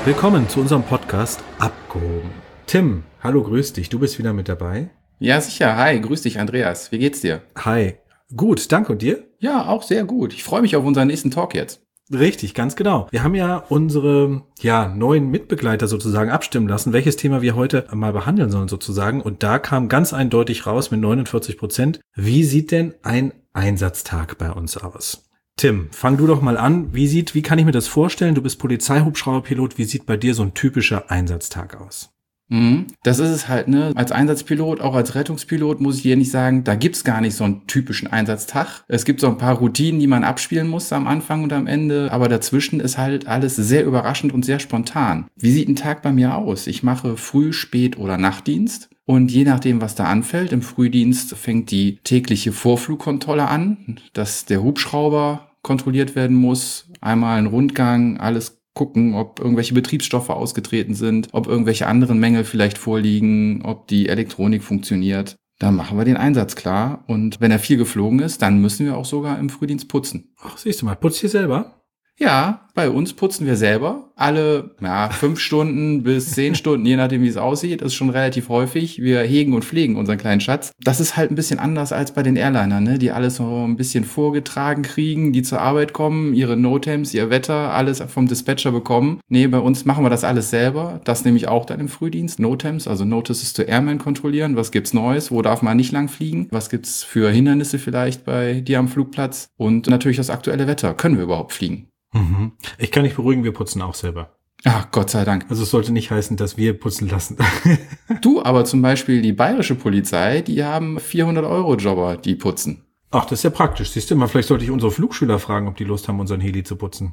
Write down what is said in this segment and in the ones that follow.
Willkommen zu unserem Podcast Abgehoben. Tim, hallo, grüß dich, du bist wieder mit dabei. Ja, sicher. Hi, grüß dich, Andreas. Wie geht's dir? Hi, gut, danke, und dir? Ja, auch sehr gut. Ich freue mich auf unseren nächsten Talk jetzt. Richtig, ganz genau. Wir haben ja unsere neuen Mitbegleiter sozusagen abstimmen lassen, welches Thema wir heute mal behandeln sollen sozusagen. Und da kam ganz eindeutig raus mit 49%. Wie sieht denn ein Einsatztag bei uns aus? Tim, fang du doch mal an. Wie kann ich mir das vorstellen? Du bist Polizeihubschrauberpilot. Wie sieht bei dir so ein typischer Einsatztag aus? Das ist es halt, ne? Als Einsatzpilot, auch als Rettungspilot muss ich dir nicht sagen, da gibt's gar nicht so einen typischen Einsatztag. Es gibt so ein paar Routinen, die man abspielen muss am Anfang und am Ende, aber dazwischen ist halt alles sehr überraschend und sehr spontan. Wie sieht ein Tag bei mir aus? Ich mache Früh-, Spät- oder Nachtdienst. Und je nachdem, was da anfällt, im Frühdienst fängt die tägliche Vorflugkontrolle an, dass der Hubschrauber kontrolliert werden muss, einmal ein Rundgang, alles gucken, ob irgendwelche Betriebsstoffe ausgetreten sind, ob irgendwelche anderen Mängel vielleicht vorliegen, ob die Elektronik funktioniert. Dann machen wir den Einsatz klar. Und wenn er viel geflogen ist, dann müssen wir auch sogar im Frühdienst putzen. Ach, siehst du mal, putzt ihr selber? Ja, bei uns putzen wir selber. Alle 5 Stunden bis 10 Stunden, je nachdem wie es aussieht, ist schon relativ häufig. Wir hegen und pflegen unseren kleinen Schatz. Das ist halt ein bisschen anders als bei den Airlinern, ne? Die alles so ein bisschen vorgetragen kriegen, die zur Arbeit kommen, ihre NOTAMs, ihr Wetter, alles vom Dispatcher bekommen. Nee, bei uns machen wir das alles selber. Das nämlich auch dann im Frühdienst. NOTAMs, also Notices to Airmen kontrollieren. Was gibt's Neues? Wo darf man nicht lang fliegen? Was gibt's für Hindernisse vielleicht bei dir am Flugplatz? Und natürlich das aktuelle Wetter. Können wir überhaupt fliegen? Mhm. Ich kann dich beruhigen, wir putzen auch selber. Ach, Gott sei Dank. Also es sollte nicht heißen, dass wir putzen lassen. Du, aber zum Beispiel die bayerische Polizei, die haben 400-Euro-Jobber, die putzen. Ach, das ist ja praktisch. Siehst du mal, vielleicht sollte ich unsere Flugschüler fragen, ob die Lust haben, unseren Heli zu putzen.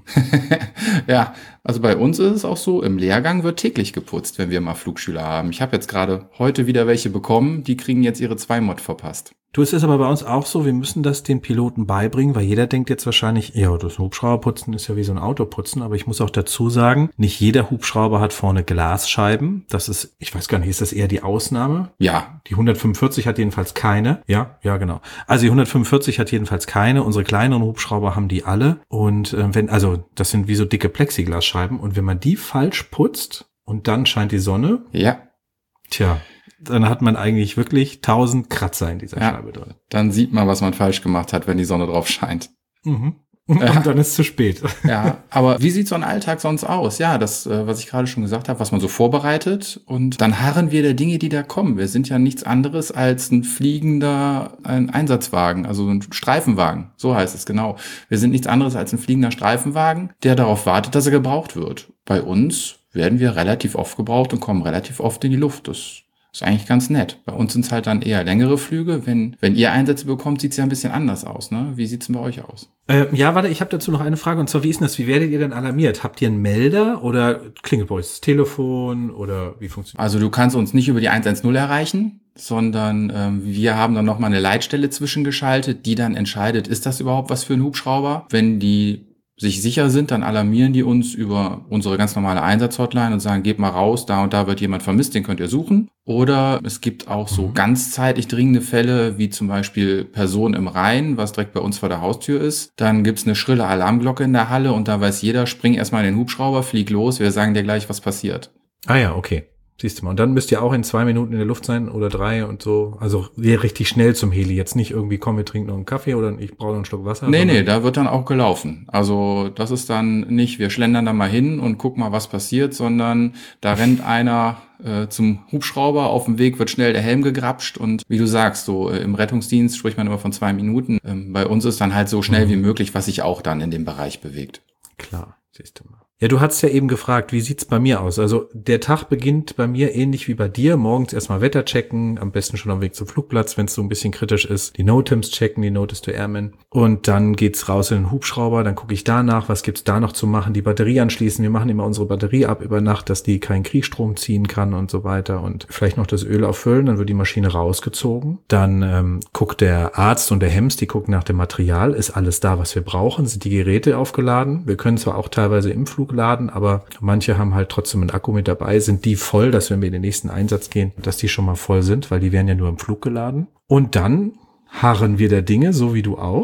Ja, also bei uns ist es auch so, im Lehrgang wird täglich geputzt, wenn wir mal Flugschüler haben. Ich habe jetzt gerade heute wieder welche bekommen, die kriegen jetzt ihre 2-Mod verpasst. Du, es ist aber bei uns auch so, wir müssen das den Piloten beibringen, weil jeder denkt jetzt wahrscheinlich, ja, das Hubschrauberputzen ist ja wie so ein Autoputzen, aber ich muss auch dazu sagen, nicht jeder Hubschrauber hat vorne Glasscheiben. Das ist, ich weiß gar nicht, ist das eher die Ausnahme? Ja. Die 145 hat jedenfalls keine. Ja, genau. Also die 145 hat jedenfalls keine. Unsere kleineren Hubschrauber haben die alle. Und das sind wie so dicke Plexiglasscheiben. Und wenn man die falsch putzt und dann scheint die Sonne. Ja. Tja. Dann hat man eigentlich wirklich 1000 Kratzer in dieser Scheibe drin. Dann sieht man, was man falsch gemacht hat, wenn die Sonne drauf scheint. Mhm. Und dann ist es zu spät. Ja, aber wie sieht so ein Alltag sonst aus? Ja, das, was ich gerade schon gesagt habe, was man so vorbereitet. Und dann harren wir der Dinge, die da kommen. Wir sind ja nichts anderes als ein Einsatzwagen, also ein Streifenwagen. So heißt es genau. Wir sind nichts anderes als ein fliegender Streifenwagen, der darauf wartet, dass er gebraucht wird. Bei uns werden wir relativ oft gebraucht und kommen relativ oft in die Luft. Das ist eigentlich ganz nett. Bei uns sind es halt dann eher längere Flüge. Wenn ihr Einsätze bekommt, sieht es ja ein bisschen anders aus, ne? Wie sieht es denn bei euch aus? Warte, ich habe dazu noch eine Frage. Und zwar, wie ist denn das? Wie werdet ihr denn alarmiert? Habt ihr einen Melder oder klingelt bei euch das Telefon oder wie funktioniert das? Also du kannst uns nicht über die 110 erreichen, sondern wir haben dann nochmal eine Leitstelle zwischengeschaltet, die dann entscheidet, ist das überhaupt was für ein Hubschrauber? Wenn die sich sicher sind, dann alarmieren die uns über unsere ganz normale Einsatzhotline und sagen, geht mal raus, da und da wird jemand vermisst, den könnt ihr suchen. Oder es gibt auch so ganzzeitig dringende Fälle, wie zum Beispiel Person im Rhein, was direkt bei uns vor der Haustür ist. Dann gibt's eine schrille Alarmglocke in der Halle und da weiß jeder, spring erstmal in den Hubschrauber, flieg los, wir sagen dir gleich, was passiert. Ah ja, okay. Siehst du mal. Und dann müsst ihr auch in 2 Minuten in der Luft sein oder 3 und so. Also wir richtig schnell zum Heli. Jetzt nicht irgendwie, komm, wir trinken noch einen Kaffee oder ich brauche noch einen Schluck Wasser. Nee, da wird dann auch gelaufen. Also das ist dann nicht, wir schlendern da mal hin und gucken mal, was passiert, sondern da rennt einer zum Hubschrauber. Auf dem Weg wird schnell der Helm gegrapscht und wie du sagst, so im Rettungsdienst spricht man immer von 2 Minuten. Bei uns ist dann halt so schnell wie möglich, was sich auch dann in dem Bereich bewegt. Klar, siehst du mal. Ja, du hast ja eben gefragt, wie sieht's bei mir aus? Also der Tag beginnt bei mir ähnlich wie bei dir. Morgens erstmal Wetter checken, am besten schon am Weg zum Flugplatz, wenn es so ein bisschen kritisch ist. Die NOTAMs checken, die Notice to Airmen. Und dann geht's raus in den Hubschrauber, dann gucke ich danach, was gibt's da noch zu machen. Die Batterie anschließen, wir machen immer unsere Batterie ab über Nacht, dass die keinen Kriechstrom ziehen kann und so weiter. Und vielleicht noch das Öl auffüllen, dann wird die Maschine rausgezogen. Dann guckt der Arzt und der Hems, die gucken nach dem Material. Ist alles da, was wir brauchen? Sind die Geräte aufgeladen? Wir können zwar auch teilweise im Flug laden, aber manche haben halt trotzdem einen Akku mit dabei. Sind die voll, dass wenn wir in den nächsten Einsatz gehen, dass die schon mal voll sind, weil die werden ja nur im Flug geladen. Und dann harren wir der Dinge, so wie du auch.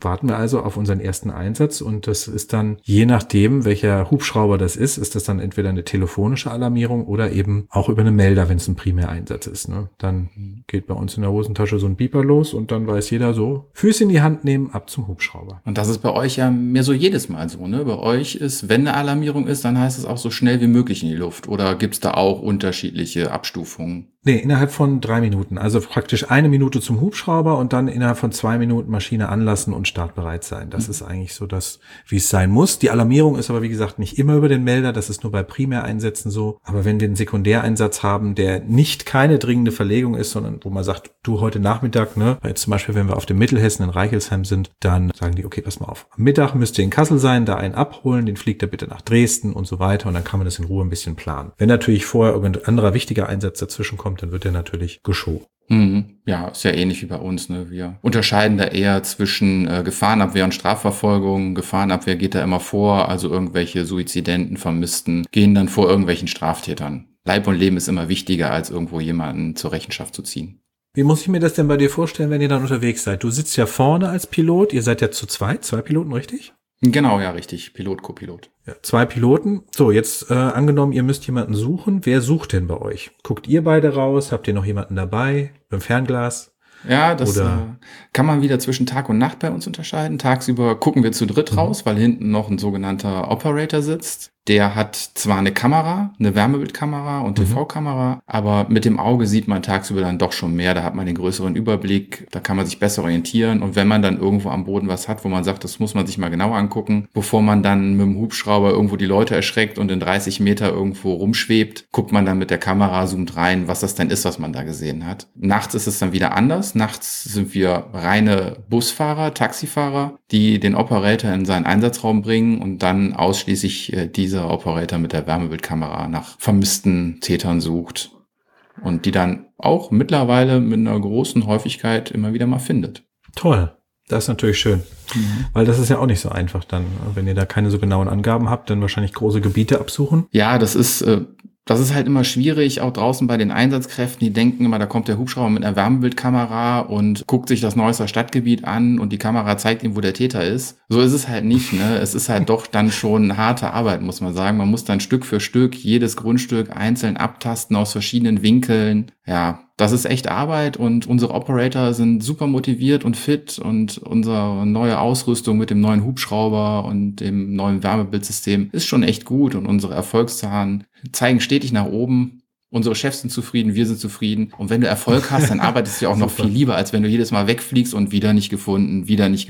warten wir also auf unseren ersten Einsatz und das ist dann, je nachdem, welcher Hubschrauber das ist das dann entweder eine telefonische Alarmierung oder eben auch über eine Melder, wenn es ein Primäreinsatz ist. Ne? Dann geht bei uns in der Hosentasche so ein Beeper los und dann weiß jeder so, Füße in die Hand nehmen, ab zum Hubschrauber. Und das ist bei euch ja mehr so jedes Mal so, ne? Bei euch ist, wenn eine Alarmierung ist, dann heißt es auch so schnell wie möglich in die Luft. Oder gibt's da auch unterschiedliche Abstufungen? Nee, innerhalb von 3 Minuten. Also praktisch 1 Minute zum Hubschrauber und dann innerhalb von 2 Minuten Maschine anlassen und startbereit sein. Das ist eigentlich so das, wie es sein muss. Die Alarmierung ist aber, wie gesagt, nicht immer über den Melder. Das ist nur bei Primäreinsätzen so. Aber wenn wir einen Sekundäreinsatz haben, der nicht keine dringende Verlegung ist, sondern wo man sagt, du heute Nachmittag, ne, jetzt zum Beispiel, wenn wir auf dem Mittelhessen in Reichelsheim sind, dann sagen die, okay, pass mal auf. Am Mittag müsst ihr in Kassel sein, da einen abholen, den fliegt er bitte nach Dresden und so weiter. Und dann kann man das in Ruhe ein bisschen planen. Wenn natürlich vorher irgendein anderer wichtiger Einsatz dazwischen kommt, dann wird er natürlich geschoben. Ja, ist ja ähnlich wie bei uns. Ne? Wir unterscheiden da eher zwischen Gefahrenabwehr und Strafverfolgung. Gefahrenabwehr geht da immer vor, also irgendwelche Suizidenten, Vermissten gehen dann vor irgendwelchen Straftätern. Leib und Leben ist immer wichtiger, als irgendwo jemanden zur Rechenschaft zu ziehen. Wie muss ich mir das denn bei dir vorstellen, wenn ihr dann unterwegs seid? Du sitzt ja vorne als Pilot, ihr seid ja zu zwei Piloten, richtig? Genau, ja, richtig. Pilot, Co-Pilot. Ja, 2 Piloten. So, jetzt angenommen, ihr müsst jemanden suchen. Wer sucht denn bei euch? Guckt ihr beide raus? Habt ihr noch jemanden dabei? Mit dem Fernglas? Ja, das kann man wieder zwischen Tag und Nacht bei uns unterscheiden. Tagsüber gucken wir zu dritt raus, weil hinten noch ein sogenannter Operator sitzt. Der hat zwar eine Kamera, eine Wärmebildkamera und TV-Kamera, aber mit dem Auge sieht man tagsüber dann doch schon mehr. Da hat man den größeren Überblick, da kann man sich besser orientieren. Und wenn man dann irgendwo am Boden was hat, wo man sagt, das muss man sich mal genauer angucken, bevor man dann mit dem Hubschrauber irgendwo die Leute erschreckt und in 30 Meter irgendwo rumschwebt, guckt man dann mit der Kamera, zoomt rein, was das denn ist, was man da gesehen hat. Nachts ist es dann wieder anders. Nachts sind wir reine Busfahrer, Taxifahrer, die den Operator in seinen Einsatzraum bringen und dann ausschließlich dieser Operator mit der Wärmebildkamera nach vermissten Tätern sucht und die dann auch mittlerweile mit einer großen Häufigkeit immer wieder mal findet. Toll. Das ist natürlich schön, weil das ist ja auch nicht so einfach dann, wenn ihr da keine so genauen Angaben habt, dann wahrscheinlich große Gebiete absuchen. Ja, das ist halt immer schwierig, auch draußen bei den Einsatzkräften. Die denken immer, da kommt der Hubschrauber mit einer Wärmebildkamera und guckt sich das neueste Stadtgebiet an und die Kamera zeigt ihm, wo der Täter ist. So ist es halt nicht, ne? Es ist halt doch dann schon harte Arbeit, muss man sagen. Man muss dann Stück für Stück jedes Grundstück einzeln abtasten aus verschiedenen Winkeln. Ja, das ist echt Arbeit und unsere Operator sind super motiviert und fit und unsere neue Ausrüstung mit dem neuen Hubschrauber und dem neuen Wärmebildsystem ist schon echt gut und unsere Erfolgszahlen zeigen stetig nach oben. Unsere Chefs sind zufrieden, wir sind zufrieden. Und wenn du Erfolg hast, dann arbeitest du ja auch noch viel lieber, als wenn du jedes Mal wegfliegst und wieder nicht gefunden.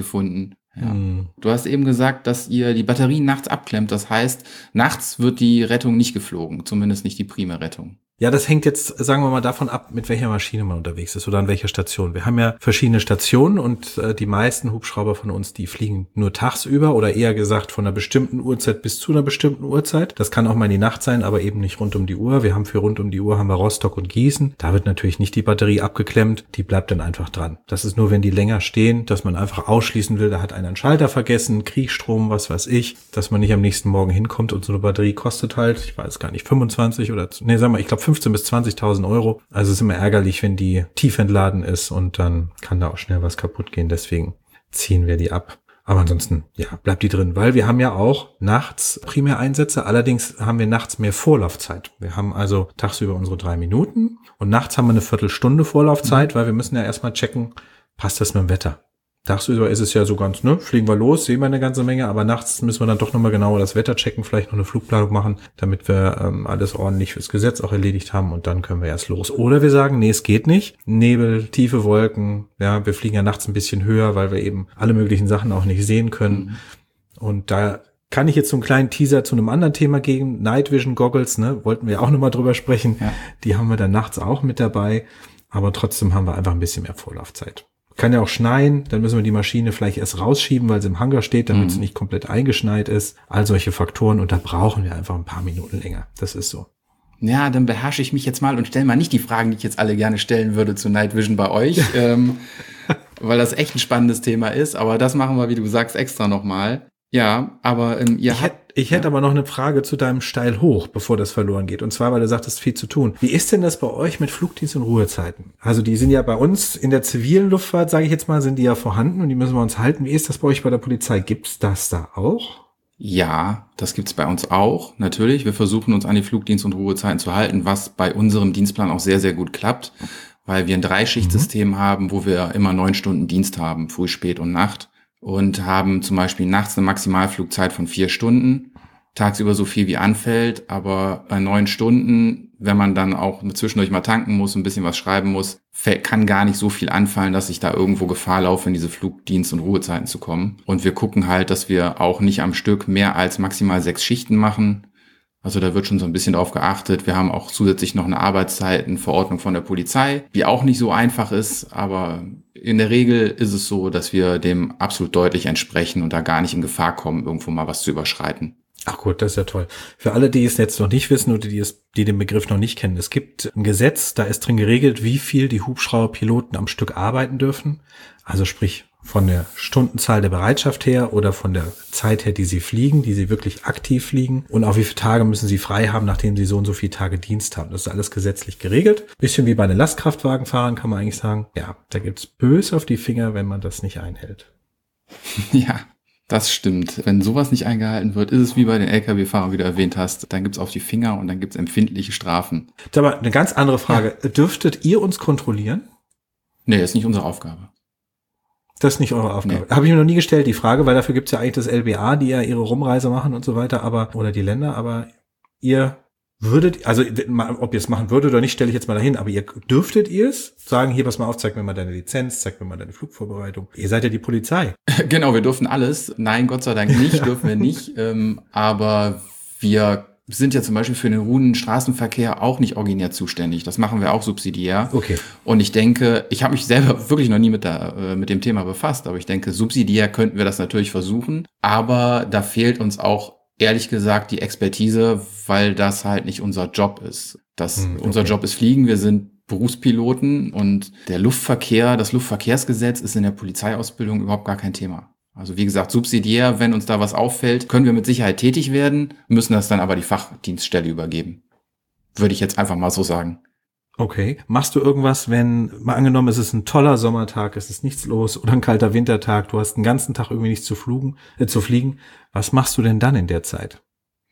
Ja. Du hast eben gesagt, dass ihr die Batterien nachts abklemmt. Das heißt, nachts wird die Rettung nicht geflogen, zumindest nicht die Primärrettung. Ja, das hängt jetzt, sagen wir mal, davon ab, mit welcher Maschine man unterwegs ist oder an welcher Station. Wir haben ja verschiedene Stationen und die meisten Hubschrauber von uns, die fliegen nur tagsüber oder eher gesagt von einer bestimmten Uhrzeit bis zu einer bestimmten Uhrzeit. Das kann auch mal in die Nacht sein, aber eben nicht rund um die Uhr. Wir haben für rund um die Uhr haben wir Rostock und Gießen. Da wird natürlich nicht die Batterie abgeklemmt, die bleibt dann einfach dran. Das ist nur, wenn die länger stehen, dass man einfach ausschließen will, da hat einer einen Schalter vergessen, Kriegsstrom, was weiß ich, dass man nicht am nächsten Morgen hinkommt und so eine Batterie kostet halt, ich weiß gar nicht, 25 oder, nee, sagen wir, ich glaube 15.000 bis 20.000 Euro. Also es ist immer ärgerlich, wenn die tief entladen ist und dann kann da auch schnell was kaputt gehen. Deswegen ziehen wir die ab. Aber ansonsten, ja, bleibt die drin, weil wir haben ja auch nachts Primäreinsätze. Allerdings haben wir nachts mehr Vorlaufzeit. Wir haben also tagsüber unsere 3 Minuten und nachts haben wir eine Viertelstunde Vorlaufzeit, weil wir müssen ja erstmal checken, passt das mit dem Wetter? Tagsüber ist es ja so ganz, fliegen wir los, sehen wir eine ganze Menge, aber nachts müssen wir dann doch nochmal genauer das Wetter checken, vielleicht noch eine Flugplanung machen, damit wir alles ordentlich fürs Gesetz auch erledigt haben und dann können wir erst los. Oder wir sagen, nee, es geht nicht. Nebel, tiefe Wolken, ja, wir fliegen ja nachts ein bisschen höher, weil wir eben alle möglichen Sachen auch nicht sehen können. Und da kann ich jetzt so einen kleinen Teaser zu einem anderen Thema geben, Night Vision Goggles, wollten wir auch nochmal drüber sprechen. Ja. Die haben wir dann nachts auch mit dabei, aber trotzdem haben wir einfach ein bisschen mehr Vorlaufzeit. Kann ja auch schneien, dann müssen wir die Maschine vielleicht erst rausschieben, weil sie im Hangar steht, damit sie nicht komplett eingeschneit ist. All solche Faktoren und da brauchen wir einfach ein paar Minuten länger. Das ist so. Ja, dann beherrsche ich mich jetzt mal und stelle mal nicht die Fragen, die ich jetzt alle gerne stellen würde zu Night Vision bei euch, weil das echt ein spannendes Thema ist. Aber das machen wir, wie du sagst, extra nochmal. Ja, aber Ich hätte aber noch eine Frage zu deinem Steil hoch, bevor das verloren geht. Und zwar, weil du sagtest, viel zu tun. Wie ist denn das bei euch mit Flugdienst und Ruhezeiten? Also die sind ja bei uns in der zivilen Luftfahrt, sage ich jetzt mal, sind die ja vorhanden und die müssen wir uns halten. Wie ist das bei euch bei der Polizei? Gibt's das da auch? Ja, das gibt's bei uns auch, natürlich. Wir versuchen uns an die Flugdienst- und Ruhezeiten zu halten, was bei unserem Dienstplan auch sehr, sehr gut klappt, weil wir ein Dreischichtsystem haben, wo wir immer 9 Stunden Dienst haben, früh, spät und Nacht. Und haben zum Beispiel nachts eine Maximalflugzeit von 4 Stunden, tagsüber so viel wie anfällt, aber bei 9 Stunden, wenn man dann auch zwischendurch mal tanken muss, ein bisschen was schreiben muss, kann gar nicht so viel anfallen, dass ich da irgendwo Gefahr laufe, in diese Flugdienst- und Ruhezeiten zu kommen. Und wir gucken halt, dass wir auch nicht am Stück mehr als maximal 6 Schichten machen. Also da wird schon so ein bisschen drauf geachtet. Wir haben auch zusätzlich noch eine Arbeitszeitenverordnung von der Polizei, die auch nicht so einfach ist, aber in der Regel ist es so, dass wir dem absolut deutlich entsprechen und da gar nicht in Gefahr kommen, irgendwo mal was zu überschreiten. Ach gut, das ist ja toll. Für alle, die es jetzt noch nicht wissen oder die den Begriff noch nicht kennen, es gibt ein Gesetz, da ist drin geregelt, wie viel die Hubschrauberpiloten am Stück arbeiten dürfen. Also sprich von der Stundenzahl der Bereitschaft her oder von der Zeit her, die sie fliegen, die sie wirklich aktiv fliegen und auch wie viele Tage müssen sie frei haben, nachdem sie so und so viele Tage Dienst haben. Das ist alles gesetzlich geregelt. Bisschen wie bei den Lastkraftwagenfahrern kann man eigentlich sagen. Ja, da gibt's bös auf die Finger, wenn man das nicht einhält. Ja, das stimmt. Wenn sowas nicht eingehalten wird, ist es wie bei den Lkw-Fahrern, wie du erwähnt hast. Dann gibt's auf die Finger und dann gibt's empfindliche Strafen. Aber eine ganz andere Frage. Ja. Dürftet ihr uns kontrollieren? Nee, ist nicht unsere Aufgabe. Das ist nicht eure Aufgabe. Nee. Habe ich mir noch nie gestellt, die Frage, weil dafür gibt's ja eigentlich das LBA, die ja ihre Rumreise machen und so weiter, oder die Länder, aber ihr würdet, also ob ihr es machen würdet oder nicht, stelle ich jetzt mal dahin, aber dürftet ihr es sagen, hier, pass mal auf, zeig mir mal deine Lizenz, zeig mir mal deine Flugvorbereitung. Ihr seid ja die Polizei. Genau, wir dürfen alles. Nein, Gott sei Dank nicht, dürfen wir nicht. Aber wir sind ja zum Beispiel für den ruhenden Straßenverkehr auch nicht originär zuständig. Das machen wir auch subsidiär. Okay. Und ich denke, ich habe mich selber wirklich noch nie mit dem Thema befasst, aber ich denke, subsidiär könnten wir das natürlich versuchen. Aber da fehlt uns auch, ehrlich gesagt, die Expertise, weil das halt nicht unser Job ist. Unser Job ist Fliegen, wir sind Berufspiloten und der Luftverkehr, das Luftverkehrsgesetz ist in der Polizeiausbildung überhaupt gar kein Thema. Also wie gesagt, subsidiär, wenn uns da was auffällt, können wir mit Sicherheit tätig werden, müssen das dann aber die Fachdienststelle übergeben. Würde ich jetzt einfach mal so sagen. Okay. Machst du irgendwas, wenn, mal angenommen, es ist ein toller Sommertag, es ist nichts los oder ein kalter Wintertag, du hast den ganzen Tag irgendwie nicht zu fliegen. Was machst du denn dann in der Zeit?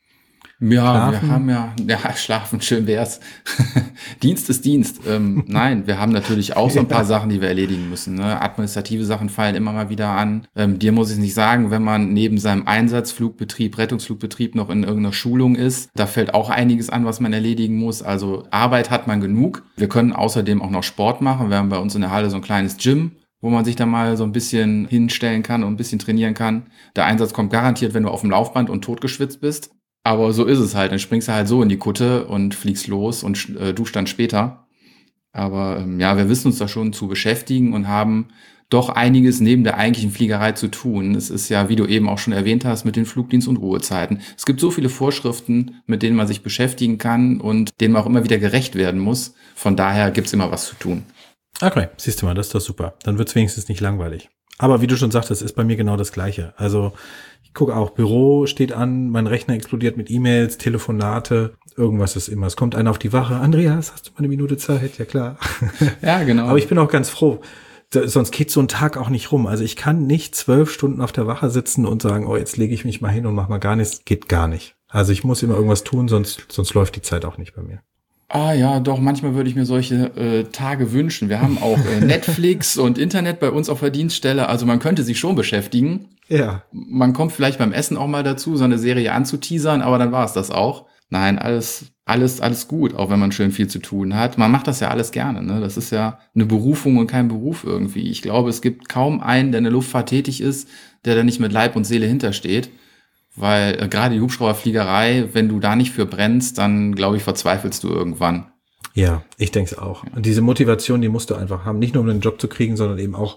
Ja, schlafen? Wir haben schlafen, schön wär's. Dienst ist Dienst. Nein, wir haben natürlich auch so ein paar Sachen, die wir erledigen müssen. Ne? Administrative Sachen fallen immer mal wieder an. Dir muss ich nicht sagen, wenn man neben seinem Einsatzflugbetrieb, Rettungsflugbetrieb noch in irgendeiner Schulung ist, da fällt auch einiges an, was man erledigen muss. Also Arbeit hat man genug. Wir können außerdem auch noch Sport machen. Wir haben bei uns in der Halle so ein kleines Gym, wo man sich dann mal so ein bisschen hinstellen kann und ein bisschen trainieren kann. Der Einsatz kommt garantiert, wenn du auf dem Laufband und totgeschwitzt bist. Aber so ist es halt. Dann springst du halt so in die Kutte und fliegst los und duschst dann später. Aber wir wissen uns da schon zu beschäftigen und haben doch einiges neben der eigentlichen Fliegerei zu tun. Es ist ja, wie du eben auch schon erwähnt hast, mit den Flugdienst- und Ruhezeiten. Es gibt so viele Vorschriften, mit denen man sich beschäftigen kann und denen man auch immer wieder gerecht werden muss. Von daher gibt's immer was zu tun. Okay, siehst du mal, das ist doch super. Dann wird's wenigstens nicht langweilig. Aber wie du schon sagtest, ist bei mir genau das Gleiche. Also ich gucke auch, Büro steht an, mein Rechner explodiert mit E-Mails, Telefonate, irgendwas ist immer. Es kommt einer auf die Wache. Andreas, hast du mal eine Minute Zeit? Ja, klar. Ja, genau. Aber ich bin auch ganz froh. Sonst geht so ein Tag auch nicht rum. Also ich kann nicht 12 Stunden auf der Wache sitzen und sagen, oh, jetzt lege ich mich mal hin und mach mal gar nichts. Geht gar nicht. Also ich muss immer irgendwas tun, sonst läuft die Zeit auch nicht bei mir. Ah ja, doch, manchmal würde ich mir solche Tage wünschen. Wir haben auch Netflix und Internet bei uns auf der Dienststelle, also man könnte sich schon beschäftigen. Ja. Man kommt vielleicht beim Essen auch mal dazu, so eine Serie anzuteasern, aber dann war es das auch. Nein, alles gut, auch wenn man schön viel zu tun hat. Man macht das ja alles gerne, ne? Das ist ja eine Berufung und kein Beruf irgendwie. Ich glaube, es gibt kaum einen, der in der Luftfahrt tätig ist, der da nicht mit Leib und Seele hintersteht. Weil gerade die Hubschrauberfliegerei, wenn du da nicht für brennst, dann, glaube ich, verzweifelst du irgendwann. Ja, ich denke es auch. Und diese Motivation, die musst du einfach haben. Nicht nur um den Job zu kriegen, sondern eben auch,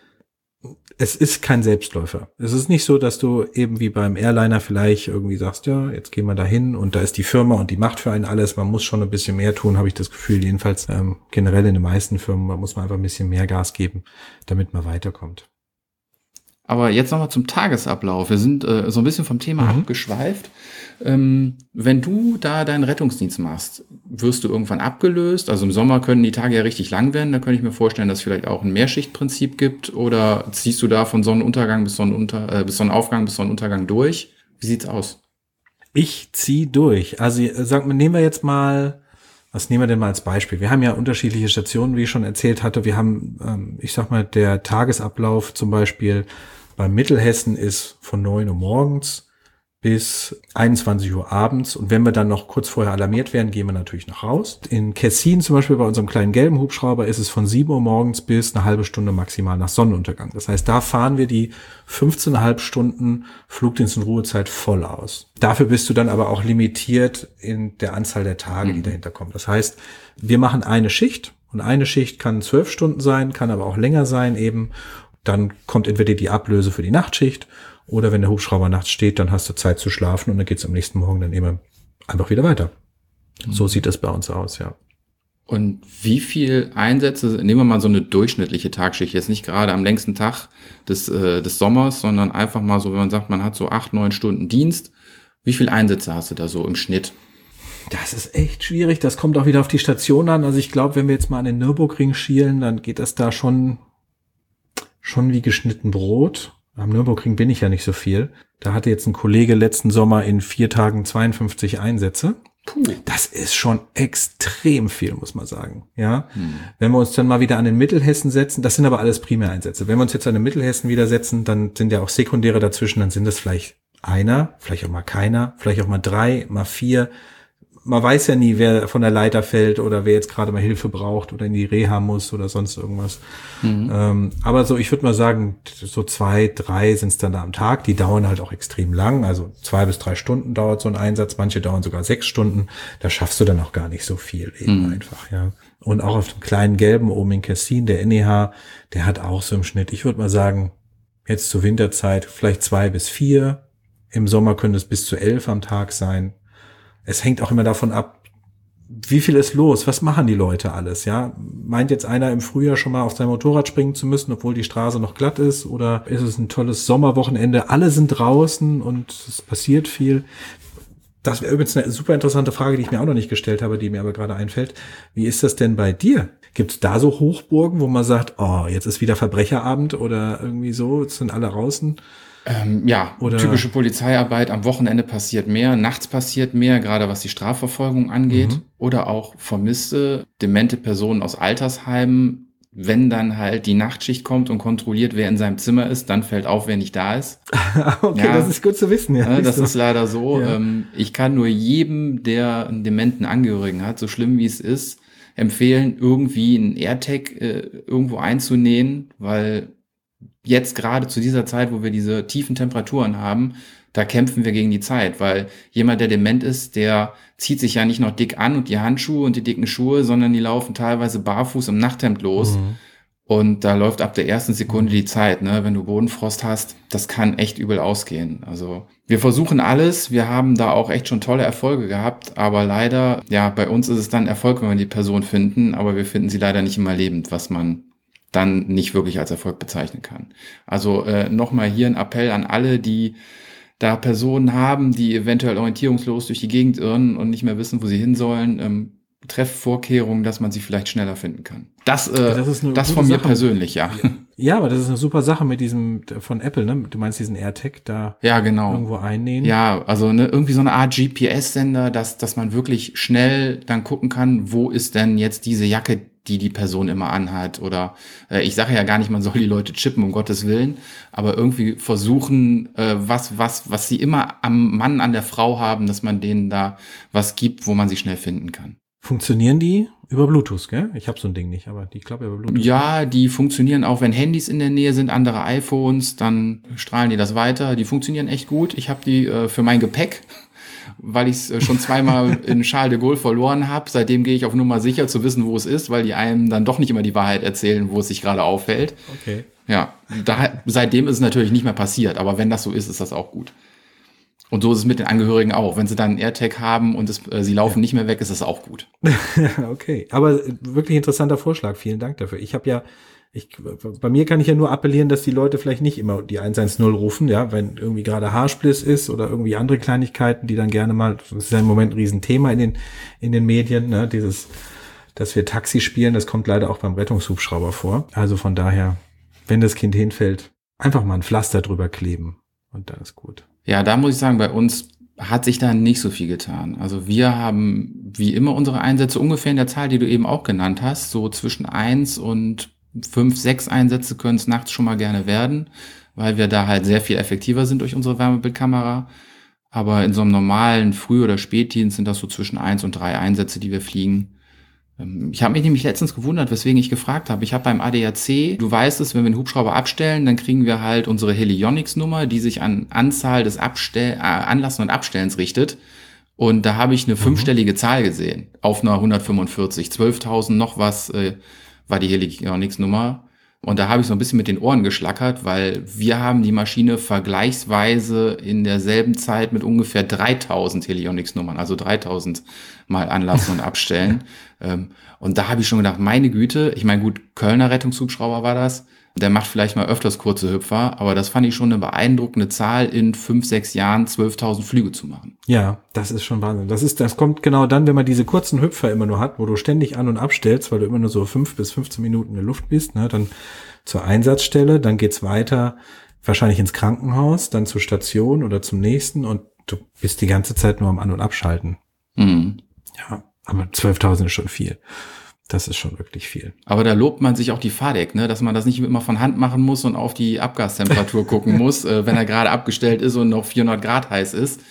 es ist kein Selbstläufer. Es ist nicht so, dass du eben wie beim Airliner vielleicht irgendwie sagst, ja, jetzt gehen wir da hin und da ist die Firma und die macht für einen alles. Man muss schon ein bisschen mehr tun, habe ich das Gefühl. Jedenfalls generell in den meisten Firmen muss man einfach ein bisschen mehr Gas geben, damit man weiterkommt. Aber jetzt nochmal zum Tagesablauf. Wir sind so ein bisschen vom Thema abgeschweift. Wenn du da deinen Rettungsdienst machst, wirst du irgendwann abgelöst? Also im Sommer können die Tage ja richtig lang werden. Da könnte ich mir vorstellen, dass es vielleicht auch ein Mehrschichtprinzip gibt. Oder ziehst du da von Sonnenuntergang bis Sonnenaufgang bis Sonnenuntergang durch? Wie sieht's aus? Ich ziehe durch. Also nehmen wir jetzt mal, was nehmen wir denn mal als Beispiel? Wir haben ja unterschiedliche Stationen, wie ich schon erzählt hatte. Wir haben, der Tagesablauf zum Beispiel beim Mittelhessen ist von 9 Uhr morgens bis 21 Uhr abends. Und wenn wir dann noch kurz vorher alarmiert werden, gehen wir natürlich noch raus. In Kessin zum Beispiel bei unserem kleinen gelben Hubschrauber ist es von 7 Uhr morgens bis eine halbe Stunde maximal nach Sonnenuntergang. Das heißt, da fahren wir die 15,5 Stunden Flugdienst- und Ruhezeit voll aus. Dafür bist du dann aber auch limitiert in der Anzahl der Tage, die dahinter kommen. Das heißt, wir machen eine Schicht und eine Schicht kann 12 Stunden sein, kann aber auch länger sein eben. Dann kommt entweder die Ablöse für die Nachtschicht oder wenn der Hubschrauber nachts steht, dann hast du Zeit zu schlafen und dann geht's am nächsten Morgen dann eben einfach wieder weiter. So sieht es bei uns aus, ja. Und wie viel Einsätze, nehmen wir mal so eine durchschnittliche Tagschicht, jetzt nicht gerade am längsten Tag des Sommers, sondern einfach mal so, wenn man sagt, man hat so 8-9 Stunden Dienst, wie viel Einsätze hast du da so im Schnitt? Das ist echt schwierig, das kommt auch wieder auf die Station an. Also ich glaube, wenn wir jetzt mal an den Nürburgring schielen, dann geht das da schon wie geschnitten Brot. Am Nürburgring bin ich ja nicht so viel. Da hatte jetzt ein Kollege letzten Sommer in 4 Tagen 52 Einsätze. Puh. Das ist schon extrem viel, muss man sagen. Ja, Wenn wir uns dann mal wieder an den Mittelhessen setzen, das sind aber alles Primäreinsätze. Wenn wir uns jetzt an den Mittelhessen wieder setzen, dann sind ja auch Sekundäre dazwischen, dann sind das vielleicht einer, vielleicht auch mal keiner, vielleicht auch mal 3, mal 4. Man weiß ja nie, wer von der Leiter fällt oder wer jetzt gerade mal Hilfe braucht oder in die Reha muss oder sonst irgendwas. Aber so, ich würde mal sagen, so 2, 3 sind es dann da am Tag. Die dauern halt auch extrem lang. Also 2 bis 3 Stunden dauert so ein Einsatz. Manche dauern sogar 6 Stunden. Da schaffst du dann auch gar nicht so viel eben einfach, ja. Und auch auf dem kleinen gelben oben in Kessin, der NEH, der hat auch so im Schnitt, ich würde mal sagen, jetzt zur Winterzeit vielleicht 2 bis 4. Im Sommer können es bis zu 11 am Tag sein. Es hängt auch immer davon ab, wie viel ist los, was machen die Leute alles, ja? Meint jetzt einer im Frühjahr schon mal auf sein Motorrad springen zu müssen, obwohl die Straße noch glatt ist, oder ist es ein tolles Sommerwochenende, alle sind draußen und es passiert viel? Das wäre übrigens eine super interessante Frage, die ich mir auch noch nicht gestellt habe, die mir aber gerade einfällt. Wie ist das denn bei dir? Gibt es da so Hochburgen, wo man sagt, oh, jetzt ist wieder Verbrecherabend oder irgendwie so, jetzt sind alle draußen? Oder typische Polizeiarbeit, am Wochenende passiert mehr, nachts passiert mehr, gerade was die Strafverfolgung angeht. Oder auch vermisste, demente Personen aus Altersheimen. Wenn dann halt die Nachtschicht kommt und kontrolliert, wer in seinem Zimmer ist, dann fällt auf, wer nicht da ist. Okay, ja, das ist gut zu wissen. Ja, das ist leider so. Ja. Ich kann nur jedem, der einen dementen Angehörigen hat, so schlimm wie es ist, empfehlen, irgendwie einen AirTag irgendwo einzunähen, weil jetzt gerade zu dieser Zeit, wo wir diese tiefen Temperaturen haben, da kämpfen wir gegen die Zeit, weil jemand, der dement ist, der zieht sich ja nicht noch dick an und die Handschuhe und die dicken Schuhe, sondern die laufen teilweise barfuß im Nachthemd los. Und da läuft ab der ersten Sekunde die Zeit, ne? Wenn du Bodenfrost hast, das kann echt übel ausgehen. Also wir versuchen alles, wir haben da auch echt schon tolle Erfolge gehabt, aber leider, ja, bei uns ist es dann Erfolg, wenn wir die Person finden, aber wir finden sie leider nicht immer lebend, was man dann nicht wirklich als Erfolg bezeichnen kann. Also nochmal hier ein Appell an alle, die da Personen haben, die eventuell orientierungslos durch die Gegend irren und nicht mehr wissen, wo sie hin sollen. Trefft Vorkehrungen, dass man sie vielleicht schneller finden kann. Das von mir persönlich, ja. Ja, aber das ist eine super Sache mit diesem von Apple, ne? Du meinst diesen AirTag da irgendwo einnähen? Ja, also irgendwie so eine Art GPS-Sender, dass man wirklich schnell dann gucken kann, wo ist denn jetzt diese Jacke, die Person immer anhat. Oder ich sage ja gar nicht, man soll die Leute chippen, um Gottes Willen, aber irgendwie versuchen, was sie immer am Mann, an der Frau haben, dass man denen da was gibt, wo man sie schnell finden kann. Funktionieren die über Bluetooth, gell? Ich habe so ein Ding nicht, aber die glaube über Bluetooth. Ja, die funktionieren auch, wenn Handys in der Nähe sind, andere iPhones, dann strahlen die das weiter. Die funktionieren echt gut. Ich habe die für mein Gepäck, weil ich es schon zweimal in Charles de Gaulle verloren habe. Seitdem gehe ich auf Nummer sicher zu wissen, wo es ist, weil die einem dann doch nicht immer die Wahrheit erzählen, wo es sich gerade aufhält. Okay. Ja, seitdem ist es natürlich nicht mehr passiert, aber wenn das so ist, ist das auch gut. Und so ist es mit den Angehörigen auch. Wenn sie dann einen AirTag haben und sie laufen nicht mehr weg, ist das auch gut. Okay, aber wirklich interessanter Vorschlag. Vielen Dank dafür. Ich habe ja Bei mir kann ich ja nur appellieren, dass die Leute vielleicht nicht immer die 110 rufen, ja, wenn irgendwie gerade Haarspliss ist oder irgendwie andere Kleinigkeiten, die dann gerne mal, das ist ja im Moment ein Riesenthema in den Medien, ne, dass wir Taxi spielen, das kommt leider auch beim Rettungshubschrauber vor. Also von daher, wenn das Kind hinfällt, einfach mal ein Pflaster drüber kleben und dann ist gut. Ja, da muss ich sagen, bei uns hat sich da nicht so viel getan. Also wir haben wie immer unsere Einsätze ungefähr in der Zahl, die du eben auch genannt hast, so zwischen 1 und 5, 6 Einsätze können es nachts schon mal gerne werden, weil wir da halt sehr viel effektiver sind durch unsere Wärmebildkamera. Aber in so einem normalen Früh- oder Spätdienst sind das so zwischen 1 und 3 Einsätze, die wir fliegen. Ich habe mich nämlich letztens gewundert, weswegen ich gefragt habe. Ich habe beim ADAC, du weißt es, wenn wir einen Hubschrauber abstellen, dann kriegen wir halt unsere Helionics-Nummer, die sich an Anzahl des Anlassen und Abstellens richtet. Und da habe ich eine 5-stellige Zahl gesehen auf einer 145. 12.000 noch was war die Helionics-Nummer. Und da habe ich so ein bisschen mit den Ohren geschlackert, weil wir haben die Maschine vergleichsweise in derselben Zeit mit ungefähr 3.000 Helionics-Nummern, also 3.000 Mal anlassen und abstellen. Und da habe ich schon gedacht, meine Güte, ich meine, gut, Kölner Rettungshubschrauber war das, der macht vielleicht mal öfters kurze Hüpfer, aber das fand ich schon eine beeindruckende Zahl, in 5, 6 Jahren 12.000 Flüge zu machen. Ja, das ist schon Wahnsinn. Das kommt genau dann, wenn man diese kurzen Hüpfer immer nur hat, wo du ständig an- und abstellst, weil du immer nur so 5 bis 15 Minuten in der Luft bist, ne, dann zur Einsatzstelle, dann geht's weiter, wahrscheinlich ins Krankenhaus, dann zur Station oder zum nächsten und du bist die ganze Zeit nur am An- und Abschalten. Mhm. Ja, aber 12.000 ist schon viel. Das ist schon wirklich viel. Aber da lobt man sich auch die FADEC, ne, dass man das nicht immer von Hand machen muss und auf die Abgastemperatur gucken muss, wenn er gerade abgestellt ist und noch 400 Grad heiß ist.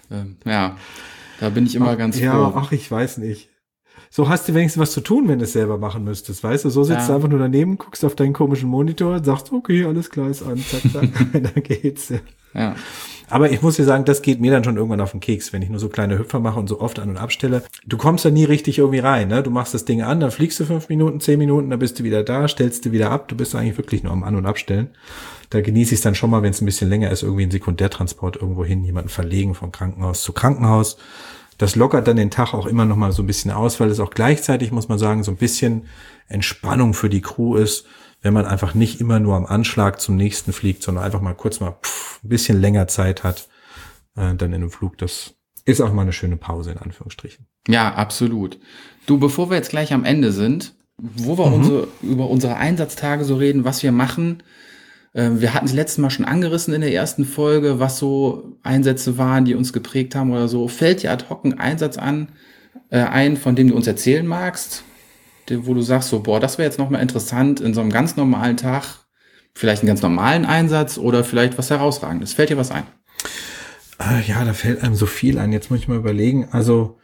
Ja, da bin ich immer ganz froh. Ja, ach, ich weiß nicht. So hast du wenigstens was zu tun, wenn du es selber machen müsstest, weißt du? So sitzt du einfach nur daneben, guckst auf deinen komischen Monitor, sagst, okay, alles klar, ist an, zack, zack, dann geht's. Ja. Aber ich muss dir sagen, das geht mir dann schon irgendwann auf den Keks, wenn ich nur so kleine Hüpfer mache und so oft an- und abstelle. Du kommst da nie richtig irgendwie rein, ne? Du machst das Ding an, dann fliegst du 5 Minuten, 10 Minuten, dann bist du wieder da, stellst du wieder ab. Du bist eigentlich wirklich nur am An- und Abstellen. Da genieße ich es dann schon mal, wenn es ein bisschen länger ist, irgendwie ein Sekundärtransport irgendwo hin, jemanden verlegen vom Krankenhaus zu Krankenhaus. Das lockert dann den Tag auch immer noch mal so ein bisschen aus, weil es auch gleichzeitig, muss man sagen, so ein bisschen Entspannung für die Crew ist, wenn man einfach nicht immer nur am Anschlag zum nächsten fliegt, sondern einfach mal kurz mal ein bisschen länger Zeit hat, dann in einem Flug. Das ist auch mal eine schöne Pause, in Anführungsstrichen. Ja, absolut. Du, bevor wir jetzt gleich am Ende sind, wo wir über unsere Einsatztage so reden, was wir machen, wir hatten es letztes Mal schon angerissen in der ersten Folge, was so Einsätze waren, die uns geprägt haben oder so. Fällt dir ad hoc ein Einsatz ein, von dem du uns erzählen magst? Wo du sagst so, boah, das wäre jetzt nochmal interessant in so einem ganz normalen Tag, vielleicht einen ganz normalen Einsatz oder vielleicht was Herausragendes. Fällt dir was ein? Ja, da fällt einem so viel ein. Jetzt muss ich mal überlegen. Also,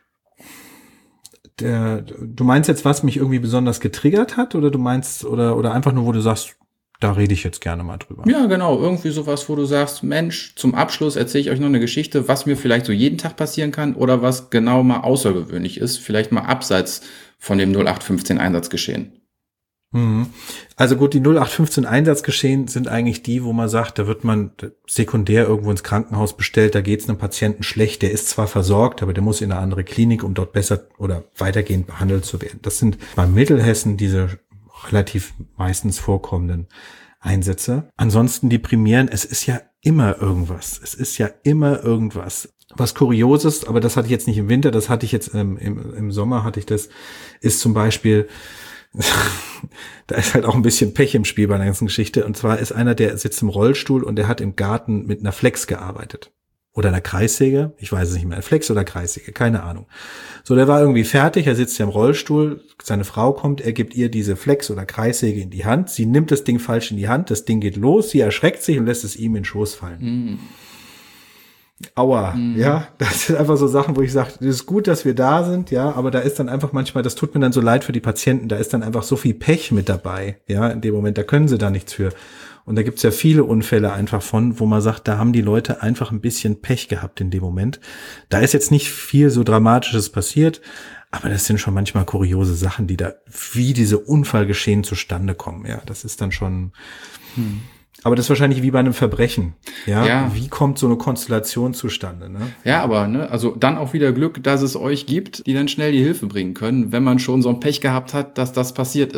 du meinst jetzt, was mich irgendwie besonders getriggert hat oder du meinst, oder einfach nur, wo du sagst, da rede ich jetzt gerne mal drüber. Ja, genau. Irgendwie sowas, wo du sagst, Mensch, zum Abschluss erzähle ich euch noch eine Geschichte, was mir vielleicht so jeden Tag passieren kann oder was genau mal außergewöhnlich ist, vielleicht mal abseits von dem 0815 Einsatzgeschehen. Also gut, die 0815 Einsatzgeschehen sind eigentlich die, wo man sagt, da wird man sekundär irgendwo ins Krankenhaus bestellt, da geht es einem Patienten schlecht, der ist zwar versorgt, aber der muss in eine andere Klinik, um dort besser oder weitergehend behandelt zu werden. Das sind bei Mittelhessen diese relativ meistens vorkommenden Einsätze. Ansonsten die primären, es ist ja immer irgendwas. Es ist ja immer irgendwas. Was Kurioses, aber das hatte ich jetzt nicht im Winter, das hatte ich jetzt im Sommer hatte ich das, ist zum Beispiel, da ist halt auch ein bisschen Pech im Spiel bei der ganzen Geschichte. Und zwar ist einer, der sitzt im Rollstuhl und der hat im Garten mit einer Flex gearbeitet. Oder einer Kreissäge, ich weiß es nicht mehr, Flex oder Kreissäge, keine Ahnung. So, der war irgendwie fertig, er sitzt ja im Rollstuhl, seine Frau kommt, er gibt ihr diese Flex oder Kreissäge in die Hand, sie nimmt das Ding falsch in die Hand, das Ding geht los, sie erschreckt sich und lässt es ihm in den Schoß fallen. Aua, ja, das sind einfach so Sachen, wo ich sage, es ist gut, dass wir da sind, ja, aber da ist dann einfach manchmal, das tut mir dann so leid für die Patienten, da ist dann einfach so viel Pech mit dabei, ja, in dem Moment, da können sie da nichts für. Und da gibt's ja viele Unfälle einfach von, wo man sagt, da haben die Leute einfach ein bisschen Pech gehabt in dem Moment. Da ist jetzt nicht viel so Dramatisches passiert, aber das sind schon manchmal kuriose Sachen, die da wie diese Unfallgeschehen zustande kommen, ja, das ist dann schon... Aber das ist wahrscheinlich wie bei einem Verbrechen. Ja? Wie kommt so eine Konstellation zustande? Ne? Ja, aber also dann auch wieder Glück, dass es euch gibt, die dann schnell die Hilfe bringen können, wenn man schon so ein Pech gehabt hat, dass das passiert ist.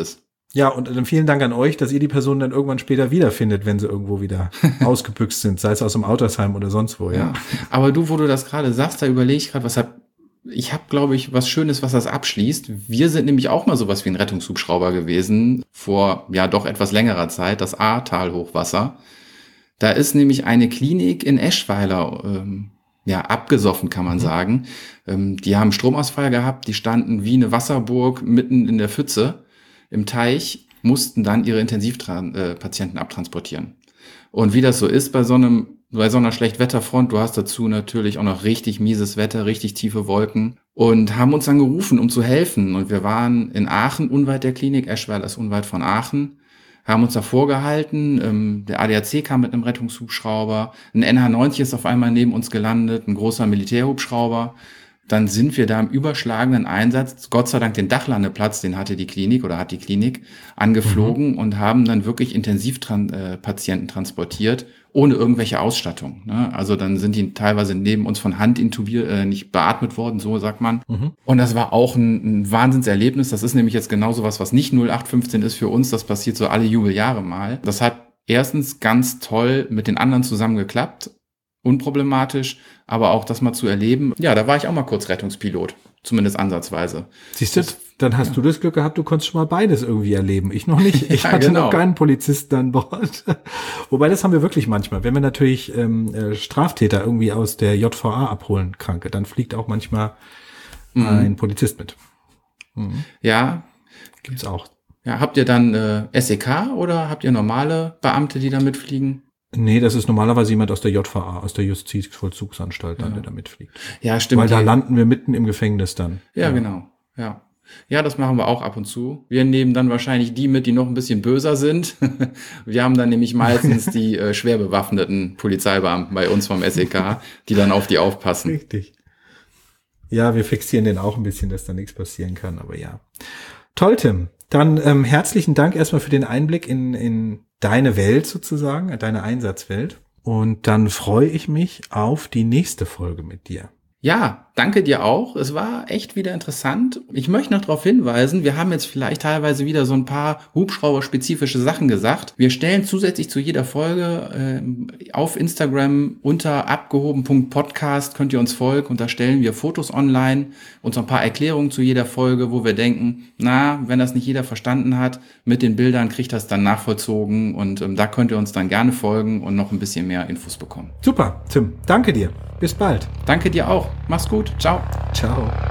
Ja, und dann vielen Dank an euch, dass ihr die Person dann irgendwann später wiederfindet, wenn sie irgendwo wieder ausgebüxt sind, sei es aus dem Altersheim oder sonst wo, ja. Aber du, wo du das gerade sagst, da überlege ich gerade, ich habe, glaube ich, was Schönes, was das abschließt. Wir sind nämlich auch mal sowas wie ein Rettungshubschrauber gewesen, vor ja doch etwas längerer Zeit, das Ahrtal-Hochwasser. Da ist nämlich eine Klinik in Eschweiler abgesoffen, kann man sagen. Die haben Stromausfall gehabt, die standen wie eine Wasserburg mitten in der Pfütze im Teich, mussten dann ihre Intensivpatienten abtransportieren. Und wie das so ist bei so einer Schlechtwetterfront, du hast dazu natürlich auch noch richtig mieses Wetter, richtig tiefe Wolken und haben uns dann gerufen, um zu helfen. Und wir waren in Aachen, unweit der Klinik, Eschweiler ist unweit von Aachen, haben uns davor gehalten. Der ADAC kam mit einem Rettungshubschrauber, ein NH90 ist auf einmal neben uns gelandet, ein großer Militärhubschrauber. Dann sind wir da im überschlagenden Einsatz, Gott sei Dank den Dachlandeplatz, den hatte die Klinik oder hat die Klinik, angeflogen und haben dann wirklich Intensivpatienten transportiert, ohne irgendwelche Ausstattung. Ne? Also dann sind die teilweise neben uns von Hand intubiert, nicht beatmet worden, so sagt man. Und das war auch ein Wahnsinnserlebnis. Das ist nämlich jetzt genau sowas, was nicht 0815 ist für uns. Das passiert so alle Jubeljahre mal. Das hat erstens ganz toll mit den anderen zusammen geklappt. Unproblematisch, aber auch das mal zu erleben. Ja, da war ich auch mal kurz Rettungspilot, zumindest ansatzweise. Siehst du, dann hast du das Glück gehabt, du konntest schon mal beides irgendwie erleben. Ich noch nicht. Ich hatte noch keinen Polizisten an Bord. Wobei, das haben wir wirklich manchmal. Wenn wir natürlich Straftäter irgendwie aus der JVA abholen, Kranke, dann fliegt auch manchmal ein Polizist mit. Ja. Gibt's auch. Ja, habt ihr dann SEK oder habt ihr normale Beamte, die da mitfliegen? Nee, das ist normalerweise jemand aus der JVA, aus der Justizvollzugsanstalt, der da mitfliegt. Ja, stimmt. Weil da landen wir mitten im Gefängnis dann. Ja, genau. Ja. Ja, das machen wir auch ab und zu. Wir nehmen dann wahrscheinlich die mit, die noch ein bisschen böser sind. Wir haben dann nämlich meistens die schwer bewaffneten Polizeibeamten bei uns vom SEK, die dann auf die aufpassen. Richtig. Ja, wir fixieren den auch ein bisschen, dass da nichts passieren kann, aber ja. Toll, Tim. Dann herzlichen Dank erstmal für den Einblick in deine Welt sozusagen, deine Einsatzwelt. Und dann freue ich mich auf die nächste Folge mit dir. Ja, danke dir auch. Es war echt wieder interessant. Ich möchte noch darauf hinweisen, wir haben jetzt vielleicht teilweise wieder so ein paar Hubschrauber-spezifische Sachen gesagt. Wir stellen zusätzlich zu jeder Folge auf Instagram unter abgehoben.podcast könnt ihr uns folgen und da stellen wir Fotos online und so ein paar Erklärungen zu jeder Folge, wo wir denken, wenn das nicht jeder verstanden hat, mit den Bildern kriegt das dann nachvollzogen und da könnt ihr uns dann gerne folgen und noch ein bisschen mehr Infos bekommen. Super, Tim. Danke dir. Bis bald. Danke dir auch. Mach's gut. Ciao. Ciao.